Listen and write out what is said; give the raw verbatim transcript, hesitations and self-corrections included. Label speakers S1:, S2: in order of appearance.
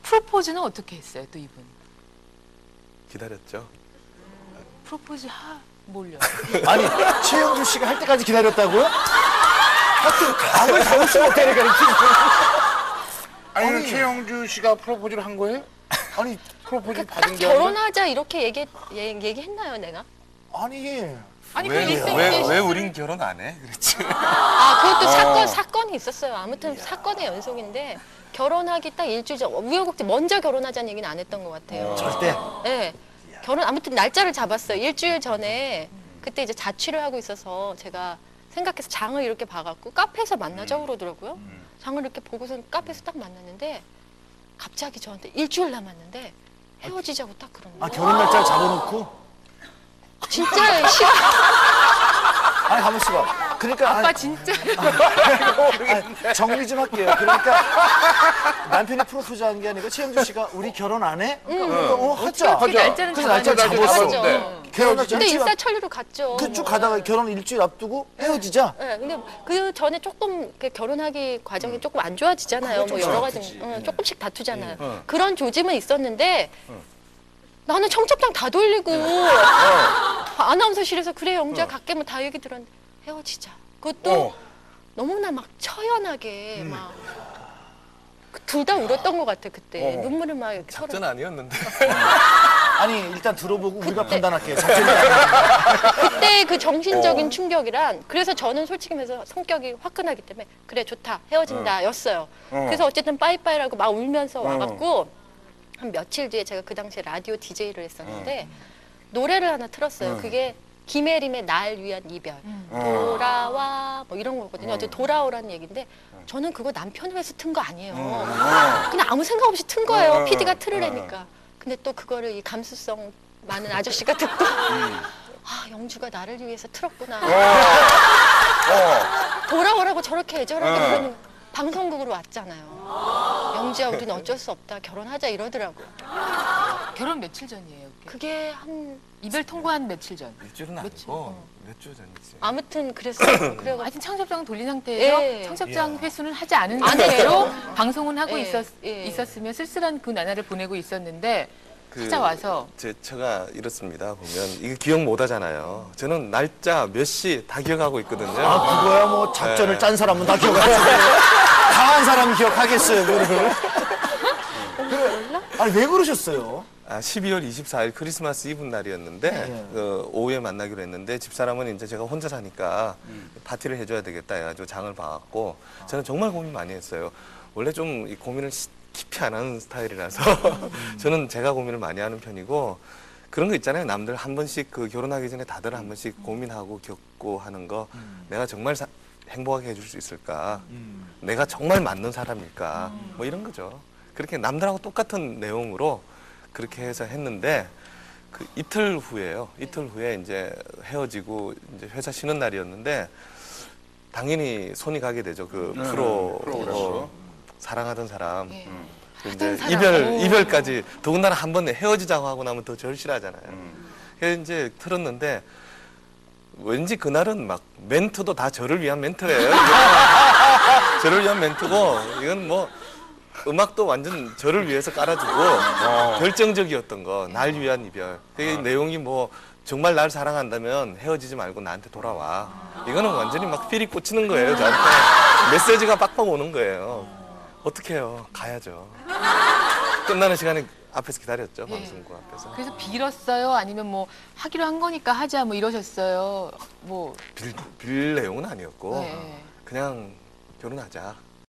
S1: 프로포즈는 어떻게 했어요, 또 이분?
S2: 기다렸죠.
S1: 프로포즈 하 몰려.
S3: 아니 최영주 씨가 할 때까지 기다렸다고요? 하여튼 감을 잡을 수가 없다니까.
S4: 아니, 아니 최영주 씨가 프로포즈를 한 거예요? 아니 프로포즈
S5: 딱
S4: 받은 게 아니라?
S5: 결혼하자 이렇게 얘기, 얘기했나요 내가?
S3: 아니
S1: 아니
S2: 왜,
S1: 그 일생
S2: 왜,
S1: 때
S2: 왜 우린 결혼 안 해? 그랬지.
S5: 아 그것도
S4: 어.
S5: 사건, 사건이 있었어요. 아무튼 사건의 연속인데 결혼하기 딱 일주일 전 우여곡절 먼저 결혼하자는 얘기는 안 했던 것 같아요.
S3: 절대.
S5: 네. 결혼 아무튼 날짜를 잡았어요. 일주일 전에 그때 이제 자취를 하고 있어서 제가 생각해서 장을 이렇게 봐갖고 카페에서 만나자고 그러더라고요. 장을 이렇게 보고서 카페에서 딱 만났는데 갑자기 저한테 일주일 남았는데 헤어지자고 딱 그러는
S3: 아
S5: 거예요.
S3: 결혼 날짜를 잡아놓고.
S5: 진짜 싫어.
S3: 아니 가만 있어봐. 그러니까
S1: 아빠
S3: 아니,
S1: 진짜
S3: 아니, 정리 좀 할게요. 그러니까 남편이 프로포즈한 게 아니고 최영주 씨가 우리 결혼 안 해? 그러니까 어 하자.
S1: 어떻게 날짜는
S3: 그래서
S1: 잡아야
S3: 날짜를
S1: 되죠.
S3: 잡았어.
S5: 잡았죠.
S3: 결혼 날짜
S5: 근데
S3: 일주일 앞-
S5: 일사천리로 갔죠.
S3: 그쭉
S5: 뭐.
S3: 가다가 결혼 일주일 앞두고 헤어지자.
S5: 네, 근데 그 전에 조금 이렇게 결혼하기 과정이 조금 안 좋아지잖아요. 뭐 여러 가지 응, 조금씩 다투잖아요. 그런 조짐은 있었는데 나는 청첩장 다 돌리고 아나운서실에서 그래 영주야 갈게 뭐 다 얘기 들었는데 헤어지자. 그것도
S4: 어.
S5: 너무나 막 처연하게 막 둘 다 울었던 것 같아 그때.
S4: 어.
S5: 눈물을 막 이렇게
S2: 작전
S5: 서로.
S2: 아니었는데.
S3: 아니 일단 들어보고 우리가
S5: 그때-
S3: 판단할게요. 작전이 아니라.
S5: 그때 그 정신적인 충격이란 그래서 저는 솔직히 말해서 성격이 화끈하기 때문에 그래 좋다 헤어진다 였어요.
S4: 어.
S5: 그래서 어쨌든 빠이빠이라고 막 울면서 와갖고 한 며칠 뒤에 제가 그 당시에 라디오 디제이를 했었는데 노래를 하나 틀었어요. 그게 김혜림의 날 위한 이별 돌아와 뭐 이런 거거든요. 어제 돌아오라는 얘기인데 저는 그거 남편을 위해서 튼 거 아니에요. 그냥 아무 생각 없이 튼 거예요. 피디가 틀으라니까. 근데 또 그거를 이 감수성 많은 아저씨가 듣고 아 영주가 나를 위해서 틀었구나. 돌아오라고 저렇게 애절하게 부르는 방송국으로 왔잖아요. 영주야 우리는 어쩔 수 없다. 결혼하자 이러더라고.
S1: 결혼 며칠 전이에요. 그게?
S5: 그게 한
S1: 이별 통보한 며칠 전.
S2: 일주일은 아니고 몇 주 전이지.
S5: 아무튼 그랬어요. 그래고
S1: 하여튼 청첩장 돌린 상태에서
S5: 예.
S1: 청첩장 회수는 하지 않은
S5: 안
S1: 상태로
S5: 했죠.
S1: 방송은 하고
S5: 예,
S1: 있었,
S5: 예.
S1: 있었으면 쓸쓸한 그 나날을 보내고 있었는데
S2: 그
S1: 찾아와서
S2: 제 처가 이렇습니다. 보면 이거 기억 못 하잖아요. 저는 날짜 몇 시 다 기억하고 있거든요.
S3: 아 그거야 뭐 작전을
S2: 네.
S3: 짠 사람은 다 기억하지. 강한 사람이 기억하겠어요 그거를. 그래. 아니 왜 그러셨어요?
S2: 아, 십이월 이십사일 크리스마스 이브 날이었는데
S3: 네.
S2: 그 오후에 만나기로 했는데 집사람은 이제 제가 혼자 사니까
S3: 음.
S2: 파티를 해줘야 되겠다 해가지고 장을 봐갖고 저는 정말 고민 많이 했어요. 원래 좀 이 고민을 시- 깊이 안 하는 스타일이라서
S3: 음.
S2: 저는 제가 고민을 많이 하는 편이고 그런 거 있잖아요. 남들 한 번씩 그 결혼하기 전에 다들 한 번씩 고민하고 겪고 하는 거
S3: 음.
S2: 내가 정말 사- 행복하게 해줄 수 있을까? 내가 정말 맞는 사람일까? 뭐 이런 거죠. 그렇게 남들하고 똑같은 내용으로 그렇게 해서 했는데 그 이틀 후에요. 이틀 후에 이제 헤어지고 이제 회사 쉬는 날이었는데 당연히 손이 가게 되죠. 그
S4: 네,
S2: 프로
S4: 프로그램으로.
S2: 어, 사랑하던 사람.
S1: 예.
S2: 그
S1: 하던
S2: 이제
S1: 사람.
S2: 이별
S1: 오.
S2: 이별까지 더군다나 한 번 헤어지자고 하고 나면 더 절실하잖아요. 그래서 이제 틀었는데 왠지 그날은 막 멘트도 다 저를 위한 멘트예요. 저를 위한 멘트고 이건 뭐 음악도 완전 저를 위해서 깔아주고 결정적이었던 거 날 위한 이별. 그 내용이 뭐 정말 날 사랑한다면 헤어지지 말고 나한테 돌아와. 이거는 완전히 막 필이 꽂히는 거예요. 저한테 메시지가 빡빡 오는 거예요. 어떻게 해요? 가야죠. 끝나는 시간에 앞에서 기다렸죠. 방송국 앞에서.
S1: 그래서 빌었어요? 아니면 뭐 하기로 한 거니까 하자 뭐 이러셨어요? 뭐
S2: 빌, 빌 내용은 아니었고
S1: 네.
S2: 그냥 결혼하자.